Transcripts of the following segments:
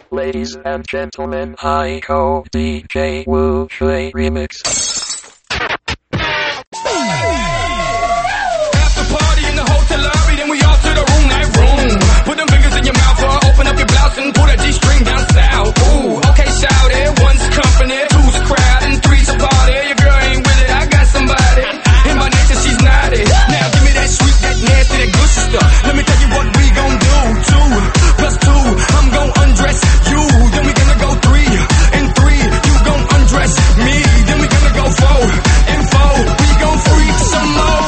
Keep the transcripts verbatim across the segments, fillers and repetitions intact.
Ladies and gentlemen, Heiko D J Wu Shui Remix. After party in the hotel lobby, then we all to the room, that room. Put them fingers in your mouth or open up your blouse and pull that G-string down south. Ooh, okay, shout it. One's company, two's a crowd, and three's a party. Your girl ain't with it, I got somebody. In my nature, she's naughty. Now give me that sweet, that nasty, that good stuff. Let me tell you what we gon' do. Two plus two, I'm gon' undress you. Then we gonna go three and three. You gon' undress me. Then we gonna go four and four. We gon' freak some more.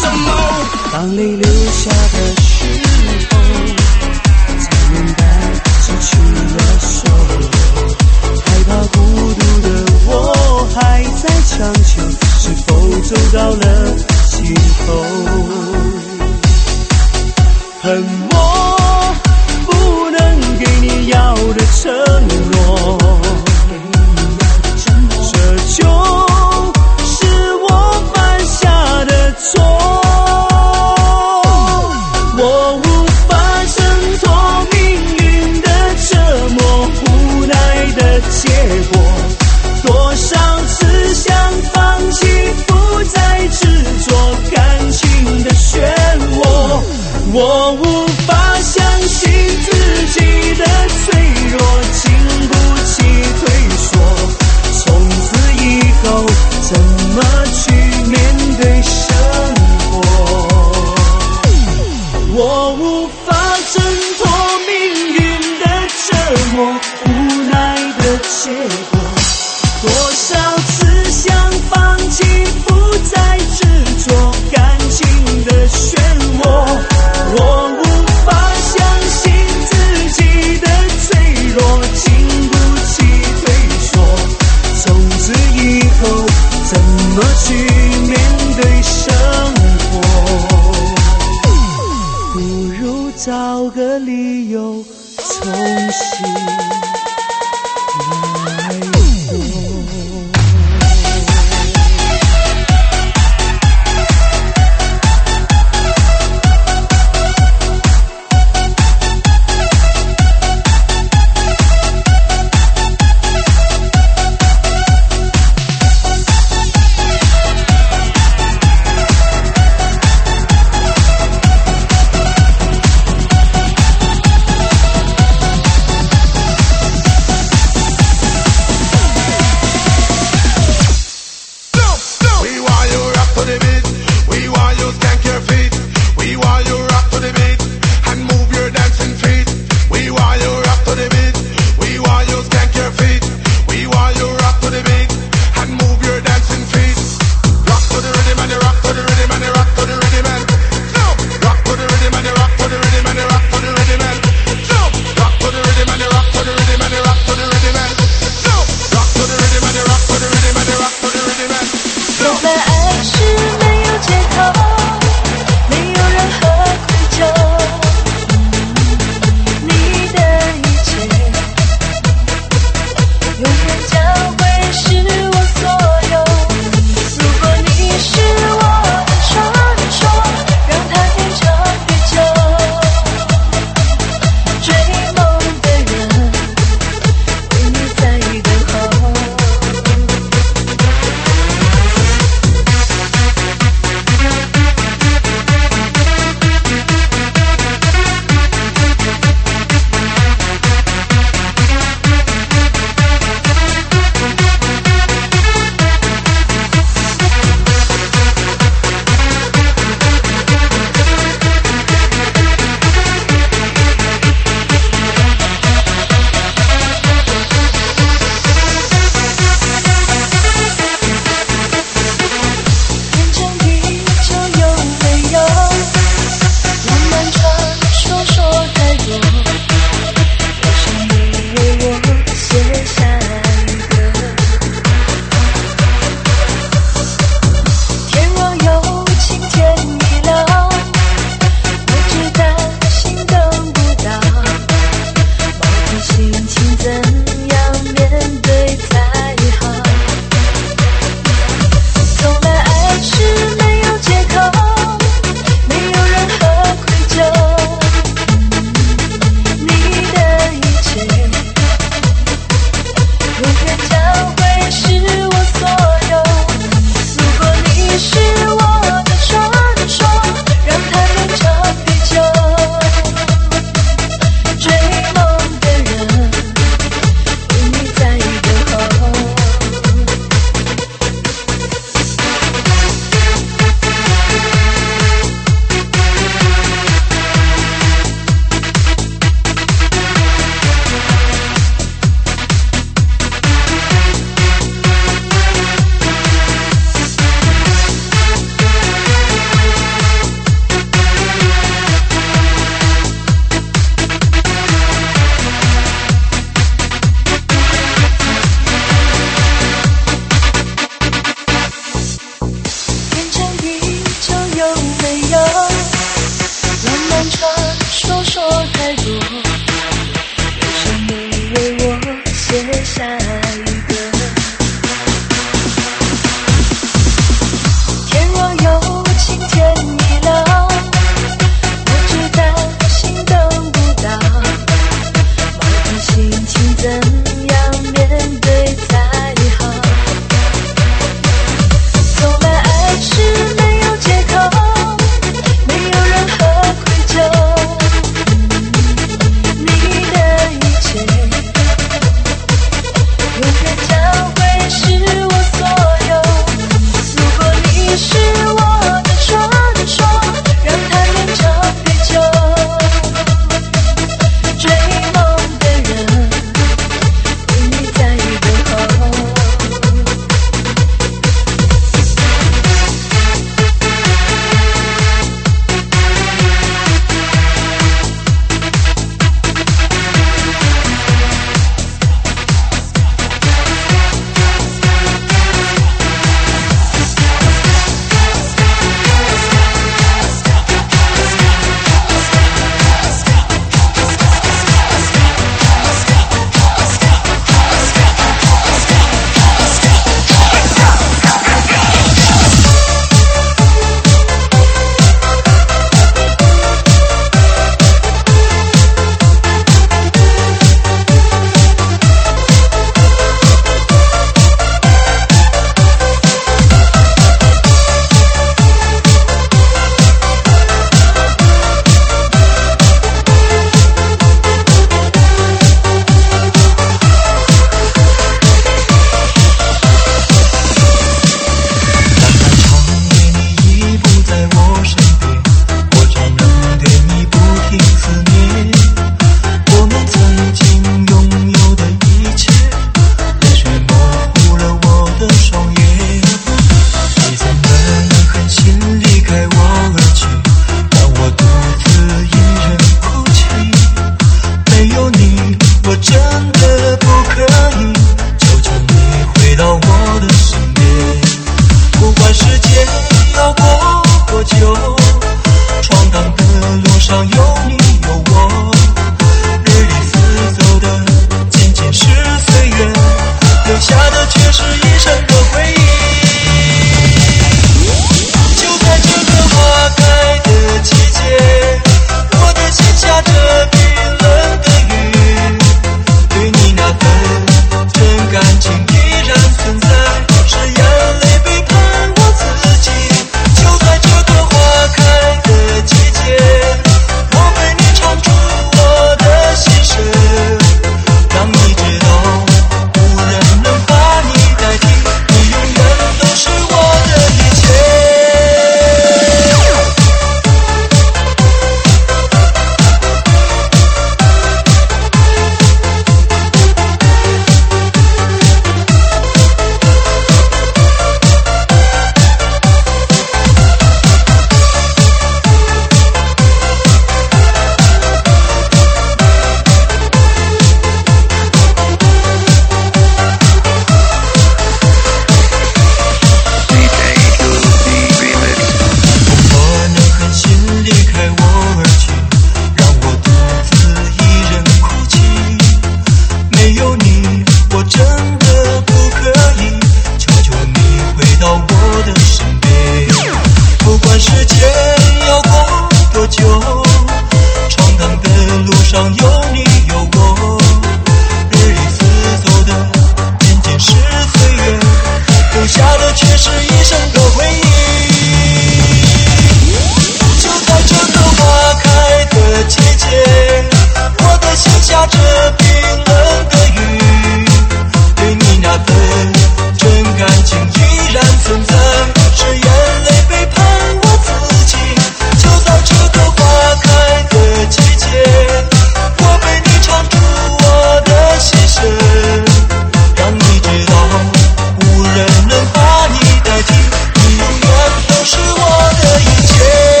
路上有你有我，日日厮走的仅仅是岁月，留下的却是一生的回忆。就在这个花开的季节，我的心下着冰冷的雨，对你那份真感情依然存在，是眼泪背叛我自己。就在这个花开的季节，我为你唱出我的心声，让你知道无人能把你代替，你永远都是我的一切。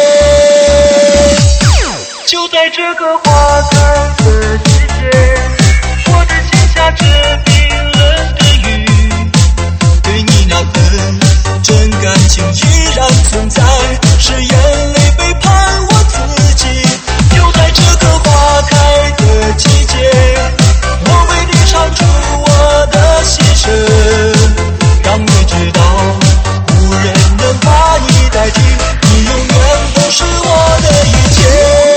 就在这个花开的季节，我的心下着冰冷的雨，对你那份真感情依然存在，是眼泪背叛我自己。就在这个花开的季节，我为你唱出我的心声，让你知道无人能把你代替，你永远都是我的一切。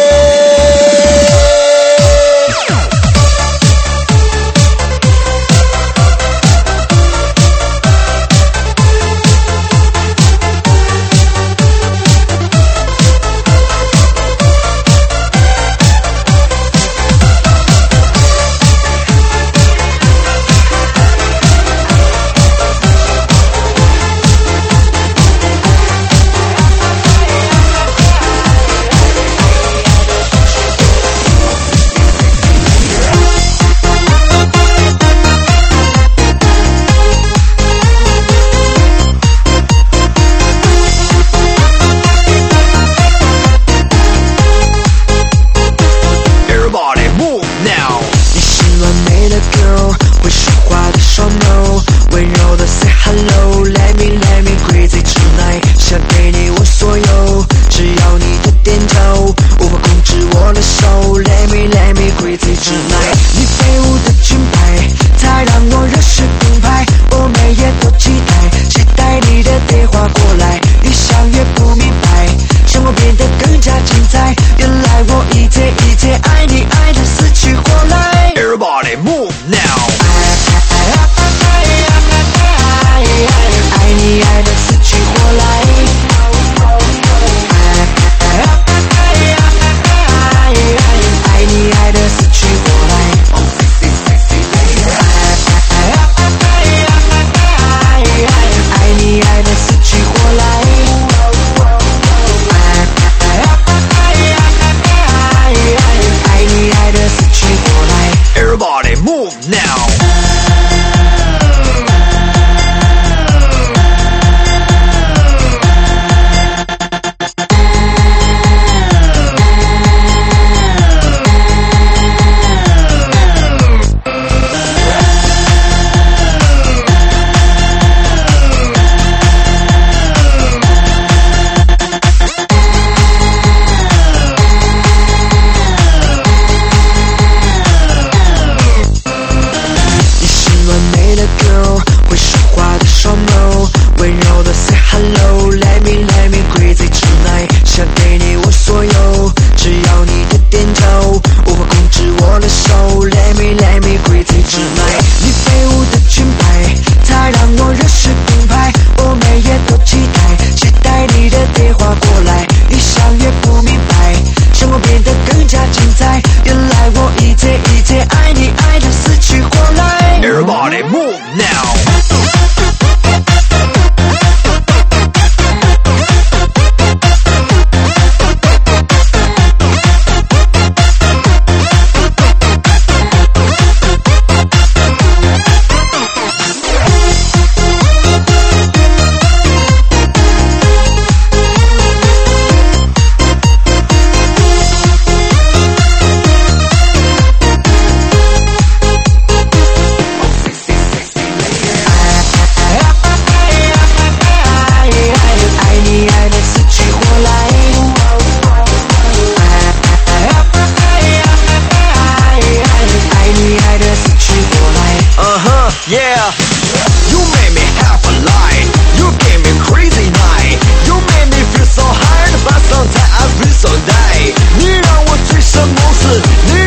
你让我醉生梦死。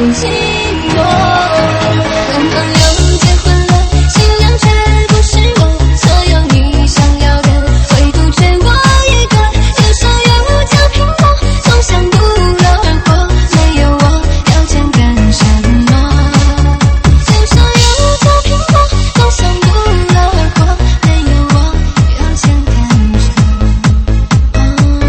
不寂寞。男朋友结婚了，新娘却不是我，所有你想要的，唯独缺我一个。人生原物叫苹果，总想不劳而获，没有我要钱干什么？人生原物叫苹果，总想不劳而获，没有我要钱干什么？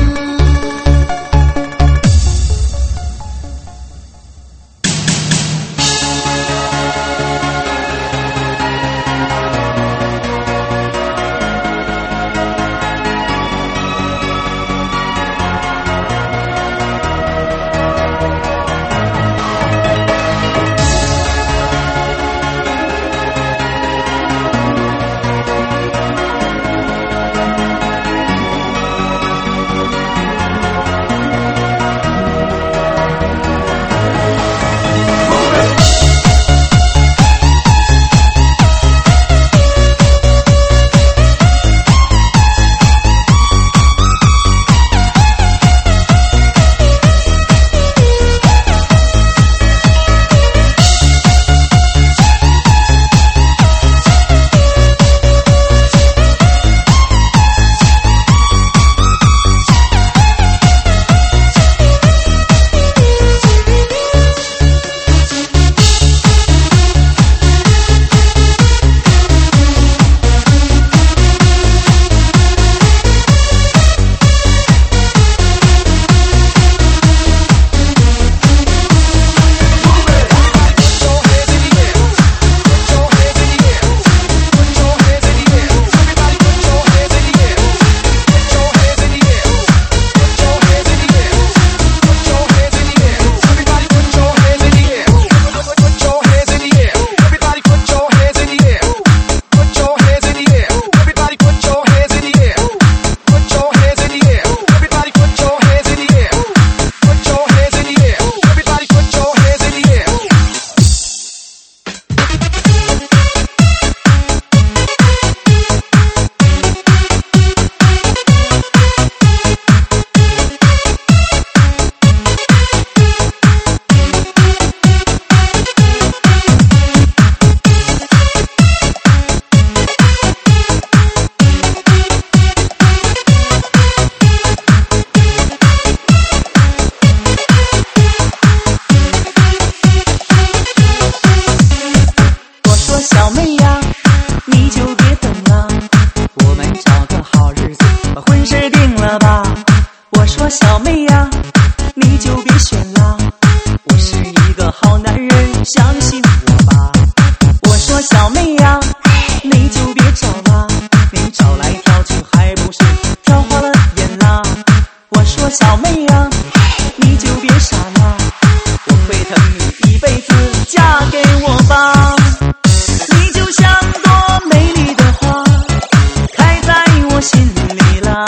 小妹呀，你就别等了，我们找个好日子把婚事定了吧。我说小妹呀，你就别选了，我是一个好男人，相信我吧。我说小妹呀，你就别找了，你找来挑去还不是挑花了眼啦。我说小妹呀，你就别傻了，我会疼你一辈子，嫁给我吧。像朵美丽的花，开在我心里啦，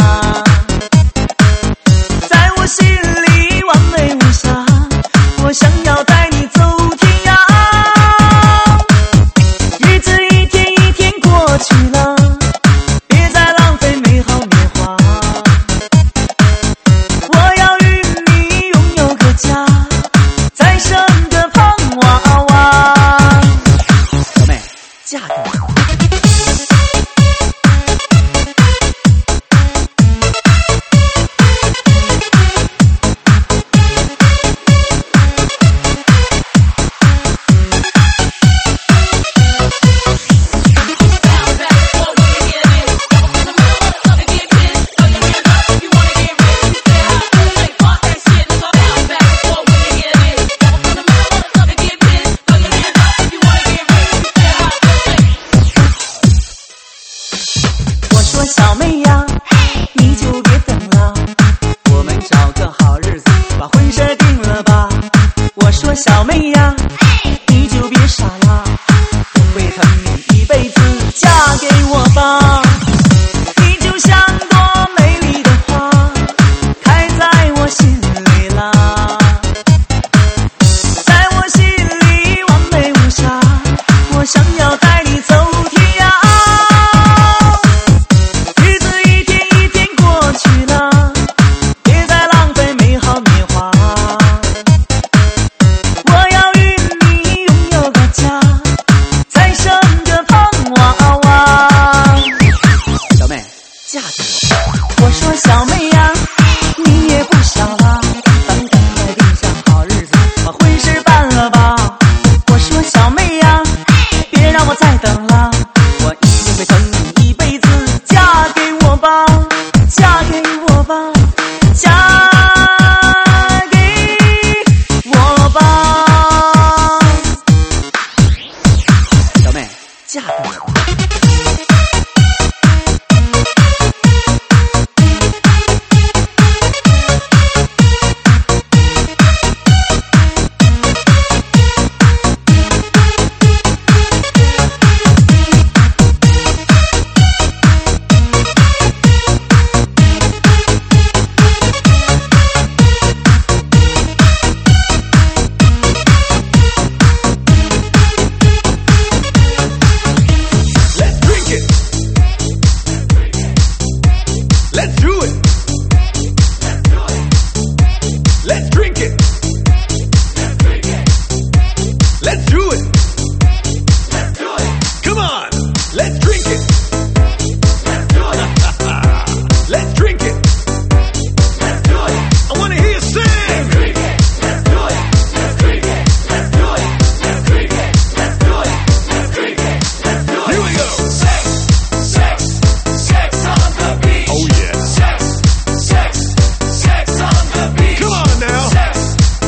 在我心里完美无瑕，我想要带你走天涯。日子一天一天过去了，别再浪费美好年华，我要与你拥有个家，再生个胖娃娃。小妹，嫁给我。小妹呀，你就别等了，我们找个好日子把婚事定了吧。我说小妹呀，你就别傻了，我会疼你一辈子，嫁给我吧。你就像朵美丽的花，开在我心里啦，在我心里完美无瑕，我想要带你走天涯。我要与 drink it. Let's do it. Come on, let's drink it. Let's drink it. I want to hear you sing. Here we go. Sex, sex, sex on the beach. Oh yeah. Sex, sex, sex on the beach. Come on now. Sex,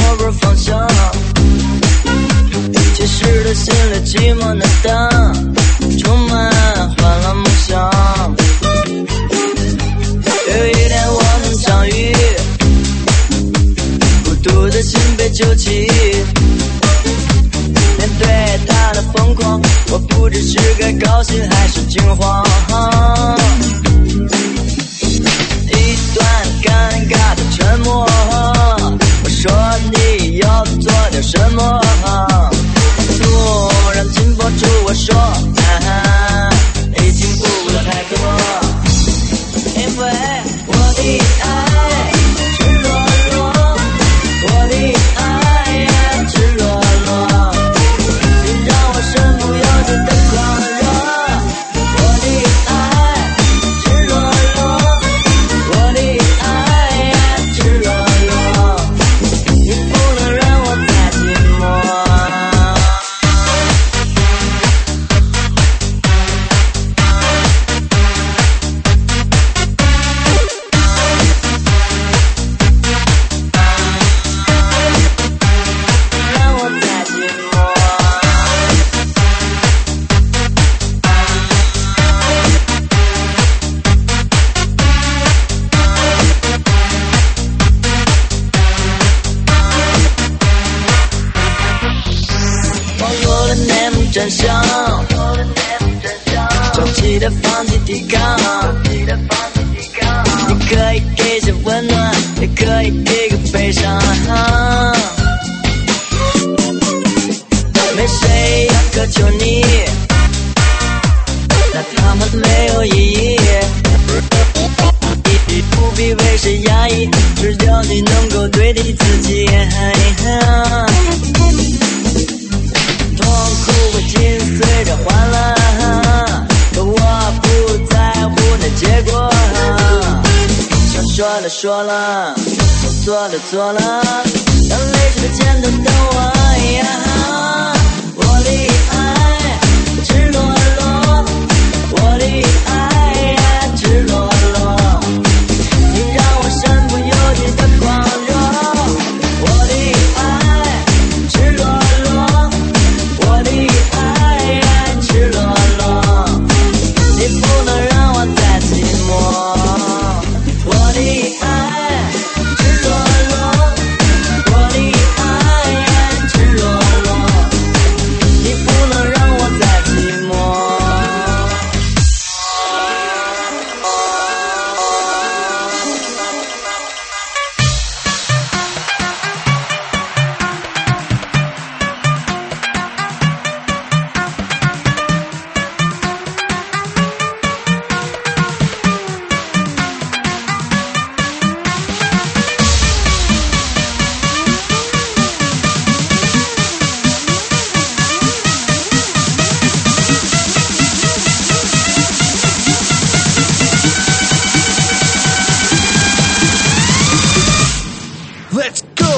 过方向，其实的心里寂寞难当，充满欢乐梦想。有一天我们相遇，孤独的心被揪起，面对他的疯狂，我不知是该高兴还是惊慌。一段尴尬的沉默，我说你要做点什么，突然紧抱住我说，啊，已经不会太多，因为我的爱赤裸裸，我的爱赤裸裸，你让我身不由己的狂热，我的爱赤裸裸，我的爱赤裸裸，你不能让我再寂寞。让我再寂寞。网络的内幕真相，终极的放弃抵抗，你可以给些温暖，也可以给个悲伤，没谁要苛求你，那他们没有意义，不必为谁压抑，只要你能够对得起自己。痛苦会紧随着欢乐，可我不在乎那结果。想说的说了，做的做了，让泪水的前头等我。我的爱赤裸裸，我的爱赤裸裸，你让我身不由己的狂热。我的爱赤裸裸，我的爱赤裸裸，你不能让我再寂寞。我的爱赤裸裸，我的爱赤裸裸，你不能让我再寂寞。 Let's go!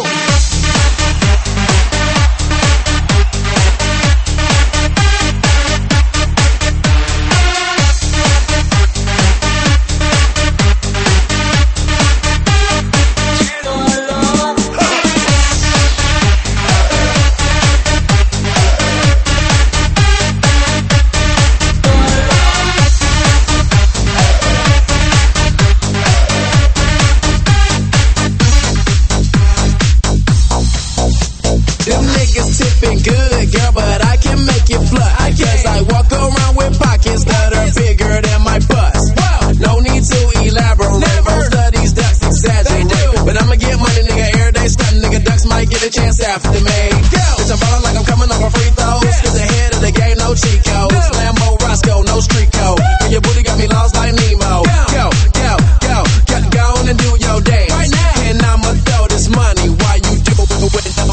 Them niggas tipping good, girl, but I can make you flush. Cause I walk around with pockets that are bigger than my bust. No need to elaborate. Most of these ducks exaggerate. But I'ma get money, nigga, every day stunting. Nigga, ducks might get a chance after me. Bitch, I'm ballin' like I'm coming off a free throws. Cause ahead of the game, no cheat codes. Lambo, Roscoe, no street code. And your booty got me lost like Nemo. Go, go, go, go, go on and do your dance. Right now. And I'ma throw this money while you do it with no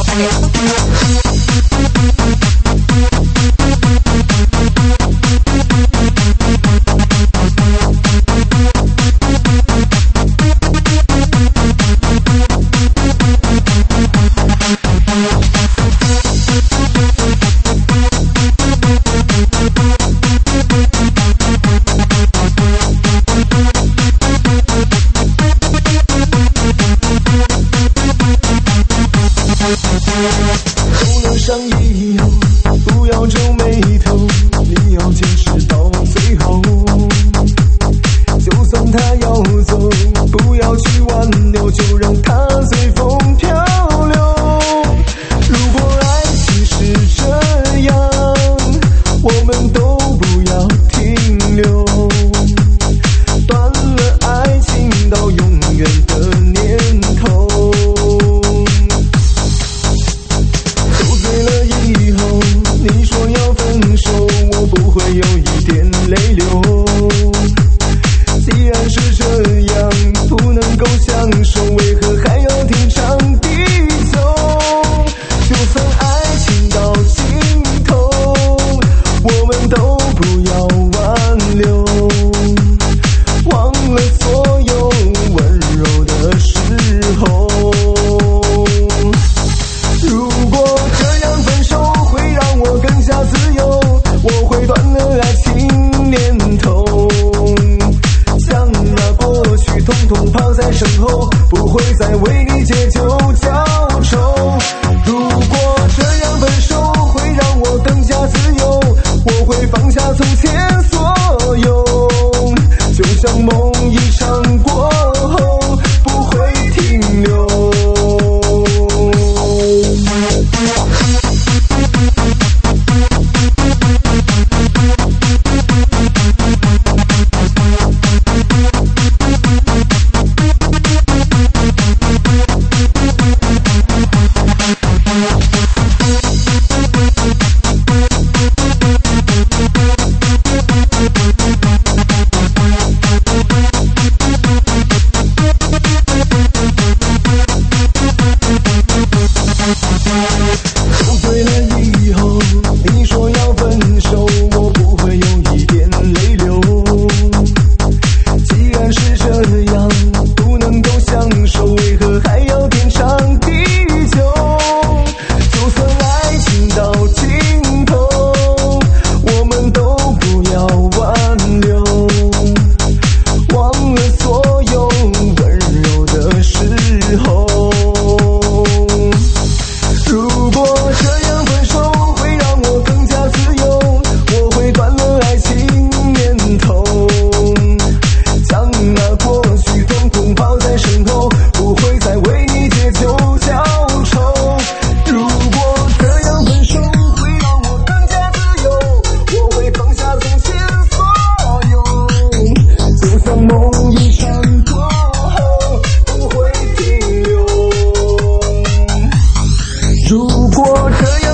We'll be right back. 走了伤以后，不要皱眉头，你要坚持到最后。就算他要走，不要去挽留，就让他随风漂流。如果爱情是这样，我们都不要停留。断了爱情到永远的念头。酒醉了以后，你说要分手，我不会有一点泪流。既然是这样，不能够享受，为何还要天长地久？就算爱情到尽头，我们都不要挽留。忘了所有温柔的时候。如果这样分手会让我更加自由，我会断了爱情念头。将那过去统统抛在身后，不会再为你借酒浇愁。如果这样分手会让我更加自由，我会放下从前所有。就像梦一场过后，不会停留。酒醉了以后，你说要分手，我不会有一点泪流。既然是这样，不能够享受，为何还要天长地久？就算爱情到尽头，我们都不要挽留。忘了所有温柔的时候。如果这样分手会让我更加自由，我会断了爱情念头。将那过去统统抛在身后，不会再为你借酒浇愁。如果这样分手会让我更加自由，我会放下从前所有。就像梦一场过后，不会停留。如果这样